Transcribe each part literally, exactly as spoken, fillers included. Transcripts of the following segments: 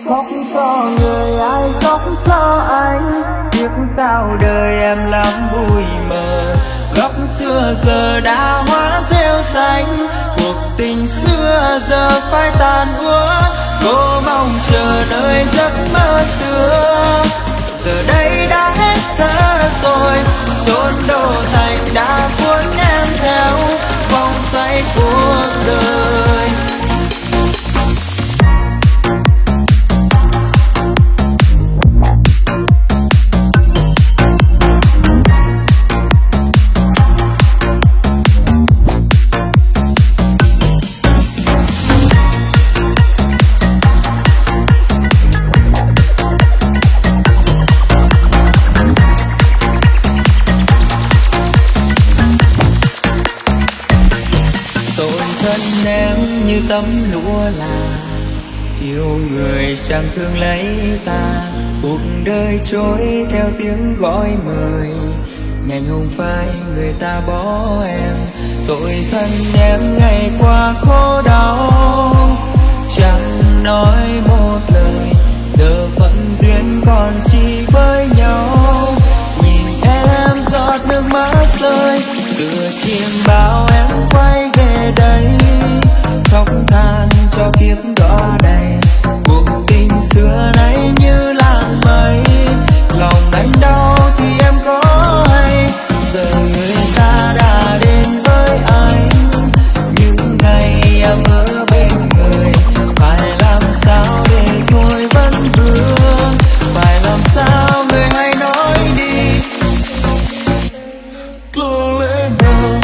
khóc cho người ai khóc cho anh, tiếc sao đời em lắm vui mờ. Góc xưa giờ đã hóa rêu xanh, cuộc tình xưa giờ phai tàn úa. Cô mong chờ đợi giấc mơ xưa, giờ đây đã hết thở rồi. Chốn đô thành đã cuốn em theo vòng xoay cuộc đời. Thân em như tấm lụa là yêu người chẳng thương lấy ta, cuộc đời trôi theo tiếng gọi mời, nhanh không phải người ta bỏ em. Tội thân em ngày qua khổ đau, chẳng nói một lời, giờ phận duyên còn chỉ với nhau. Nhìn em giọt nước mắt rơi, tựa chim bao em quay về đây, khóc than cho kiếp đọa đầy. Cuộc tình xưa nay như làn mây, lòng anh đau thì em có hay. Giờ người ta đã đến với anh, những ngày em ở bên người, phải làm sao để thôi vẫn vương, phải làm sao người hãy nói đi. Có lẽ nào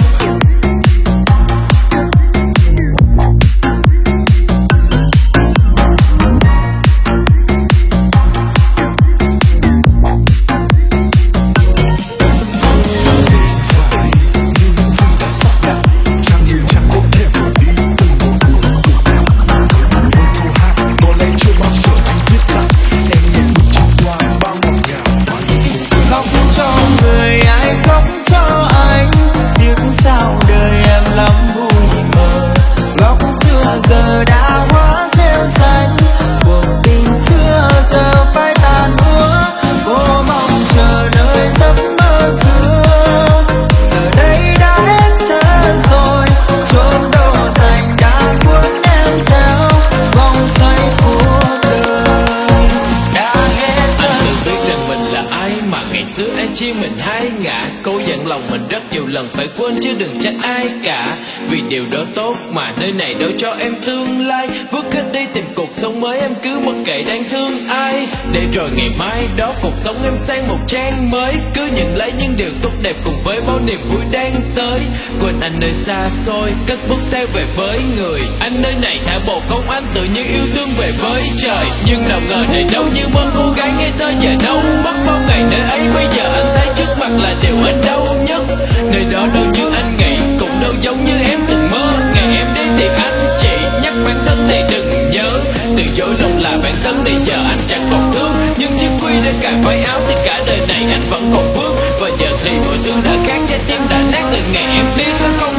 giờ đã hóa rêu xanh, cuộc tình xưa giờ phai tàn úa. Cô mong chờ đợi giấc mơ xưa, giờ đây đã hết thở rồi. Chốn đô thành đã cuốn em theo vòng xoay cuộc đời, đã hết thở rồi. Anh tự biết rằng mình là ai mà ngày xưa anh chia mình hai ngả. Cô dặn lòng mình rất nhiều lần phải quên chứ đừng trách ai cả, vì điều đó tốt mà nơi này đâu cho em tương lai. Vứt hết đi tìm cuộc sống mới, em cứ mặc kệ đang thương ai, để rồi ngày mai đó cuộc sống em sang một trang mới. Cứ nhận lấy những điều tốt đẹp cùng với bao niềm vui đang tới. Quên anh nơi xa xôi, cất bước theo về với người. Anh nơi này thả bộ không anh tự nhiên yêu thương về với trời. Nhưng nào ngờ đời đâu như mơ, cô gái ngây thơ giờ đâu mất bao ngày nơi ấy. Bây giờ anh thấy trước mặt là điều anh đau nhất, nơi đó đâu như anh nghĩ, cũng đâu giống như em từng mơ. Ngày em đến thì anh chỉ nhắc bản thân thì đừng nhớ, từ dối lòng là bản thân thì giờ anh chẳng còn thương. Nhưng chiếc quy đã cài váy áo thì cả đời này anh vẫn còn vương. Và giờ thì mọi thứ đã khác, trái tim đã nát từ ngày em đi xa không